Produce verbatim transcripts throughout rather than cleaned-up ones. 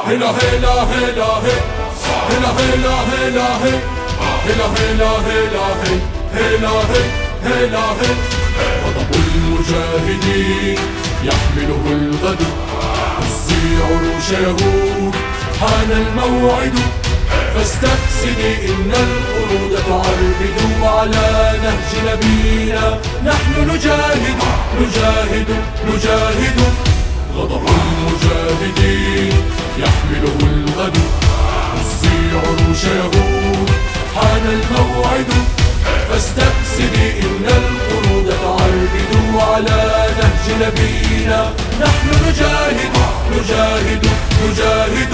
هلا هلا هلا هلا هلا هلا هلا هلا هلا هلا هلا هلا هلا غضب المجاهدين يحمله الغد هزي عروش يهود حان الموعد فاستأسدي إن القرود تعربد على نهج نبينا نحن نجاهد نجاهد نجاهد غضب المجاهدين يحمله الغد هزي عروش يهود حان الموعد فاستأسدي إن القرود تعربد على نهج نبينا نحن نجاهد نجاهد نجاهد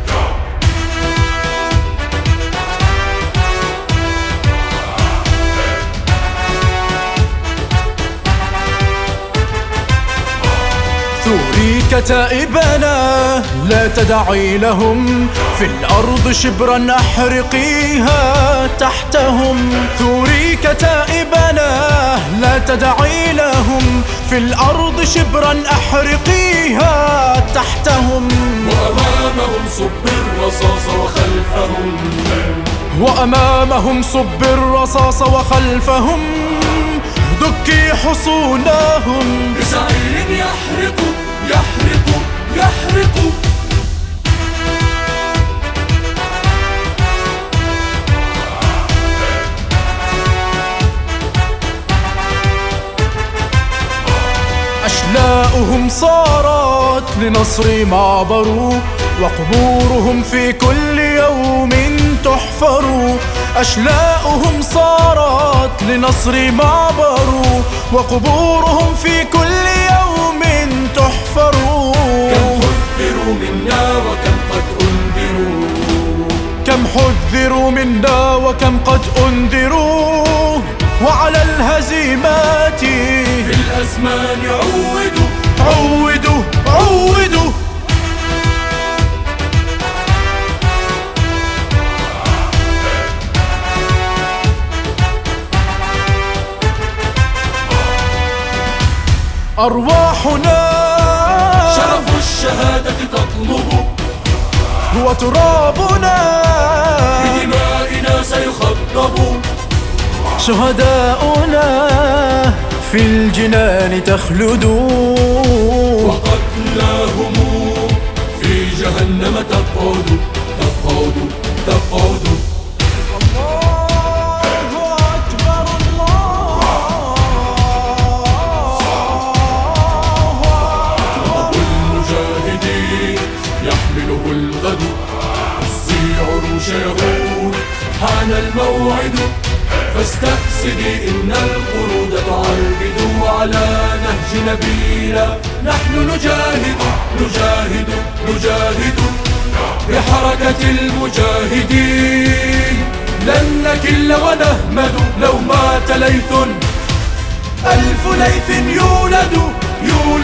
ثوري كتائبنا لا تدعي لهم في الأرض شبرا أحرقيها تحتهم ثوري كتائبنا لا تدعي لهم في الأرض شبرا أحرقيها تحتهم وأمامهم صب الرصاص وخلفهم وأمامهم صب الرصاص وخلفهم دكي حصونهم بسعير يحرق يحرق يحرق أشلاؤهم صارت لنصر ما عبروا وقبورهم في كل يوم تحفر أشلاؤهم صارت لنصر ما عبروا وقبورهم في كل يوم تحفر كم حذروا منا وكم قد أنذروا كم حذروا منا وكم قد أنذروا وعلى الهزيمات في الأزمان عودوا عودوا عودوا أرواحنا شرف الشهادة تطلب وترابنا بدمائنا سيخضب شهداؤنا في الجنان تخلد وقتلاهم في جهنم تقعد تقعد تقعد يحمله الغد هزي عروش يهود حان الموعد فاستأسدي إن القرود تعربد على نهج نبينا نحن نجاهد نجاهد نجاهد بحركة المجاهدين لن نكل ونهمد لو مات ليث ألف ليث يولد يولد